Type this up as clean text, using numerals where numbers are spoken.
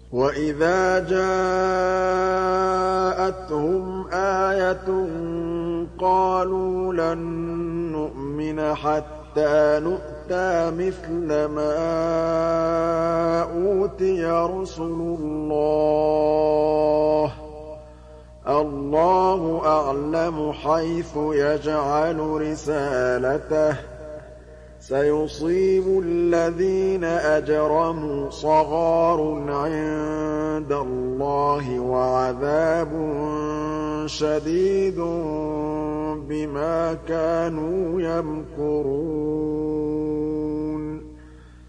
وَإِذَا جَاءَتْهُمْ آيَةٌ قَالُوا لَن نُّؤْمِنَ حَتَّىٰ نُؤْتَىٰ مِثْلَ مَا أُوتِيَ رُسُلُ اللَّهِ ۘ اللَّهُ أَعْلَمُ حَيْثُ يَجْعَلُ رِسَالَتَهُ ۗ سَيُصِيبُ الَّذِينَ أَجْرَمُوا صَغَارٌ عِندَ اللَّهِ وَعَذَابٌ شَدِيدٌ بِمَا كَانُوا يَمْكُرُونَ